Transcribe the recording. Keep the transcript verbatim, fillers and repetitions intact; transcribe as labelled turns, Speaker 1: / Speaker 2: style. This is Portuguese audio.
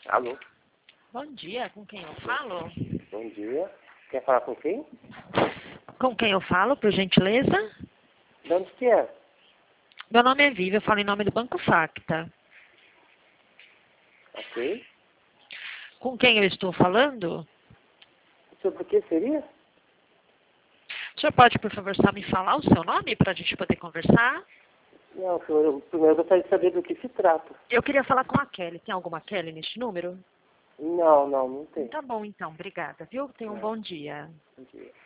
Speaker 1: Alô?
Speaker 2: Bom dia, com quem eu falo?
Speaker 1: Bom dia. Quer falar com quem?
Speaker 2: Com quem eu falo, por gentileza?
Speaker 1: De onde que é?
Speaker 2: Meu nome é Vivi, eu falo em nome do Banco Facta.
Speaker 1: Ok.
Speaker 2: Com quem eu estou falando?
Speaker 1: Sobre o que seria?
Speaker 2: O senhor pode, por favor, só me falar o seu nome para a gente poder conversar?
Speaker 1: Não, senhor, eu primeiro gostaria de saber do que se trata.
Speaker 2: Eu queria falar com a Kelly. Tem alguma Kelly neste número?
Speaker 1: Não, não, não tem.
Speaker 2: Tá bom, então. Obrigada, viu? Tenha um
Speaker 1: Não.
Speaker 2: bom dia.
Speaker 1: Bom dia.